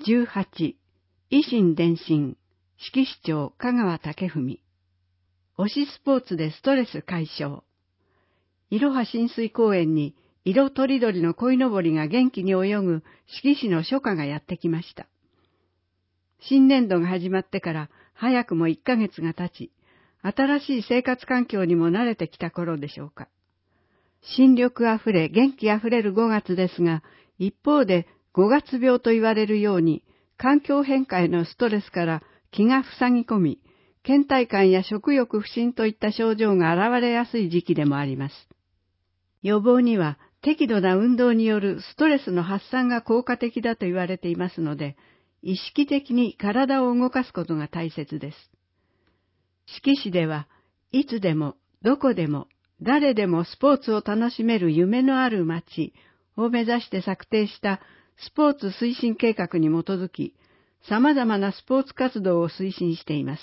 18、維新伝心、指揮司長香川武文。推しスポーツでストレス解消。いろは親水公園に色とりどりの鯉のぼりが元気に泳ぐ指揮司の初夏がやってきました。新年度が始まってから早くも1ヶ月が経ち、新しい生活環境にも慣れてきた頃でしょうか。新緑あふれ元気あふれる5月ですが、一方で5月病と言われるように、環境変化へのストレスから気が塞ぎ込み、倦怠感や食欲不振といった症状が現れやすい時期でもあります。予防には適度な運動によるストレスの発散が効果的だと言われていますので、意識的に体を動かすことが大切です。指揮司では、いつでも、どこでも、誰でもスポーツを楽しめる夢のある街を目指して策定したスポーツ推進計画に基づき、様々なスポーツ活動を推進しています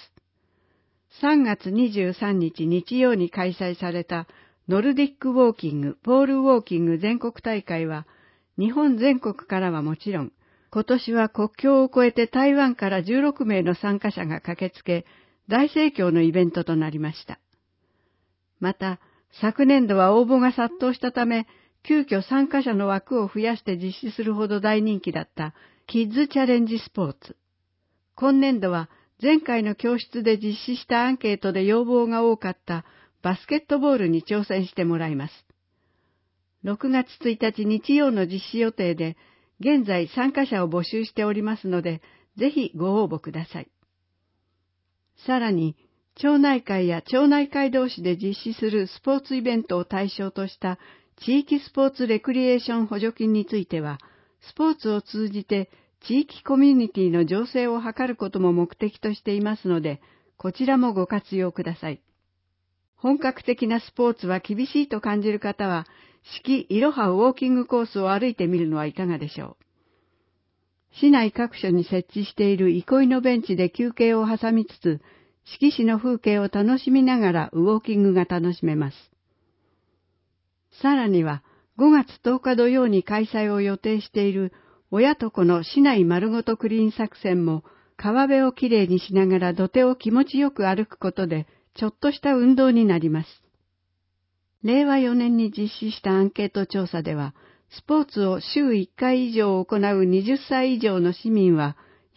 。3月23日日曜に開催されたノルディックウォーキング、ポールウォーキング全国大会は、日本全国からはもちろん、今年は国境を越えて台湾から16名の参加者が駆けつけ、大盛況のイベントとなりました。また、昨年度は応募が殺到したため、急遽参加者の枠を増やして実施するほど大人気だったキッズチャレンジスポーツ。今年度は前回の教室で実施したアンケートで要望が多かったバスケットボールに挑戦してもらいます。6月1日日曜の実施予定で、現在参加者を募集しておりますので、ぜひご応募ください。さらに、町内会や町内会同士で実施するスポーツイベントを対象とした地域スポーツレクリエーション補助金については、スポーツを通じて地域コミュニティの醸成を図ることも目的としていますので、こちらもご活用ください。本格的なスポーツは厳しいと感じる方は、四季いろはウォーキングコースを歩いてみるのはいかがでしょう。市内各所に設置している憩いのベンチで休憩を挟みつつ、四季市の風景を楽しみながらウォーキングが楽しめます。さらには、5月10日土曜に開催を予定している親と子の市内丸ごとクリーン作戦も、川辺をきれいにしながら土手を気持ちよく歩くことで、ちょっとした運動になります。令和4年に実施したアンケート調査では、スポーツを週1回以上行う20歳以上の市民は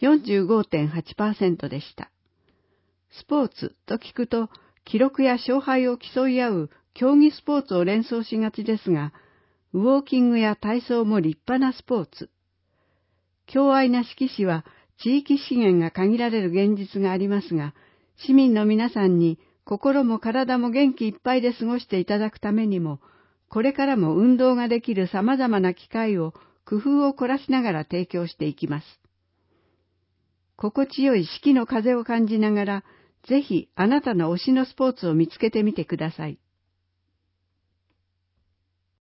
45.8% でした。スポーツと聞くと、記録や勝敗を競い合う競技スポーツを連想しがちですが、ウォーキングや体操も立派なスポーツ。強愛な指揮司は地域資源が限られる現実がありますが、市民の皆さんに心も体も元気いっぱいで過ごしていただくためにも、これからも運動ができる様々な機会を工夫を凝らしながら提供していきます。心地よい四季の風を感じながら、ぜひあなたの推しのスポーツを見つけてみてください。